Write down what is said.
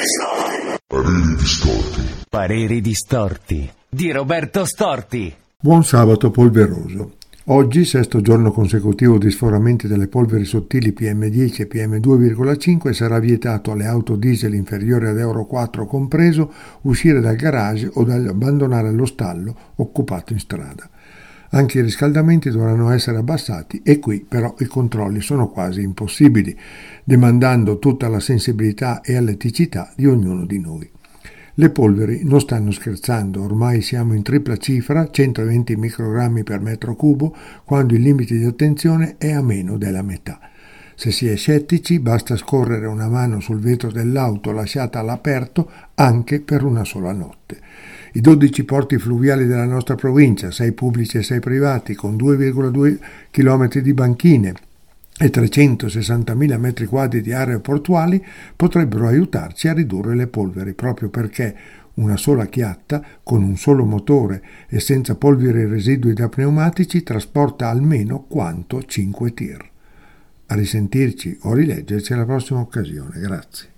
Pareri distorti. Pareri distorti di Roberto Storti. Buon sabato polveroso. Oggi, sesto giorno consecutivo di sforamenti delle polveri sottili PM10 e PM2,5, sarà vietato alle auto diesel inferiori ad Euro 4 compreso uscire dal garage o abbandonare lo stallo occupato in strada. Anche i riscaldamenti dovranno essere abbassati e qui però i controlli sono quasi impossibili, demandando tutta la sensibilità e elettricità di ognuno di noi. Le polveri non stanno scherzando, ormai siamo in tripla cifra, 120 microgrammi per metro cubo, quando il limite di attenzione è a meno della metà. Se si è scettici, basta scorrere una mano sul vetro dell'auto lasciata all'aperto anche per una sola notte. I 12 porti fluviali della nostra provincia, 6 pubblici e 6 privati, con 2,2 km di banchine e 360.000 metri quadri di aree portuali, potrebbero aiutarci a ridurre le polveri, proprio perché una sola chiatta, con un solo motore e senza polveri residui da pneumatici, trasporta almeno quanto 5 tir. A risentirci o rileggerci alla prossima occasione. Grazie.